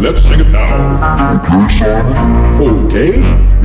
let's sing it now. Okay.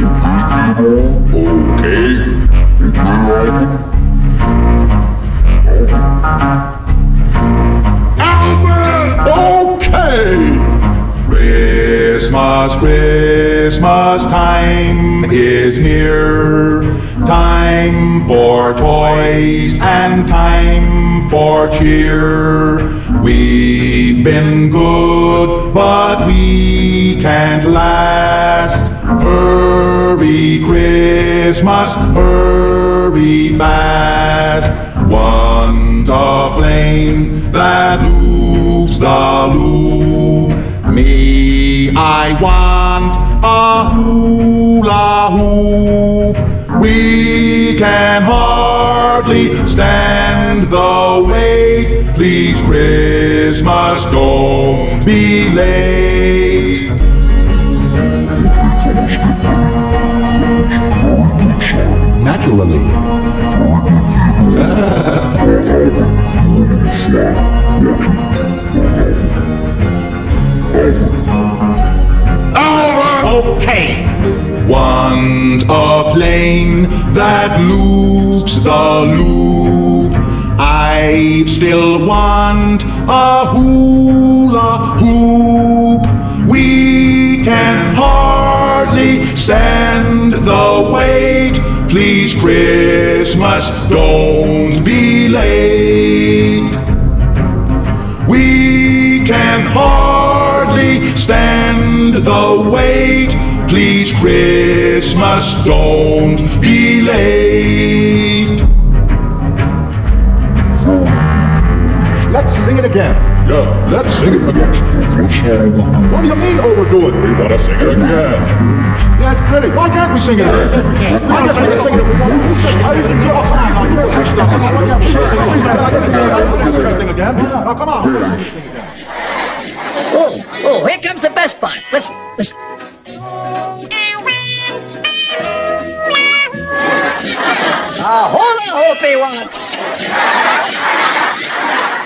Albert! Okay! Christmas, Christmas time is near. Time for toys and time for cheer. We've been good, but we can't last. Hurry, Christmas, hurry fast. Want a plane that loops the loop. Me, I want a hula hoop. We can hardly stand the wait. Please, Christmas, don't be late. Naturally. Okay. Want a plane that loops the loop. I still want a hula hoop. We can hardly stand the wait. Please, Christmas, don't be late. We can hardly stand the wait. Please, Christmas, don't be late. Let's sing it again. Yeah, let's sing it again. What do you mean overdo it? We want to sing it again. Yeah, it's pretty. Why can't we sing it again? I guess we can sing it if we want to. Sing this thing again. Now, come on. Let's sing this thing again. Oh, here comes the best part. Listen. A hula hoop he wants.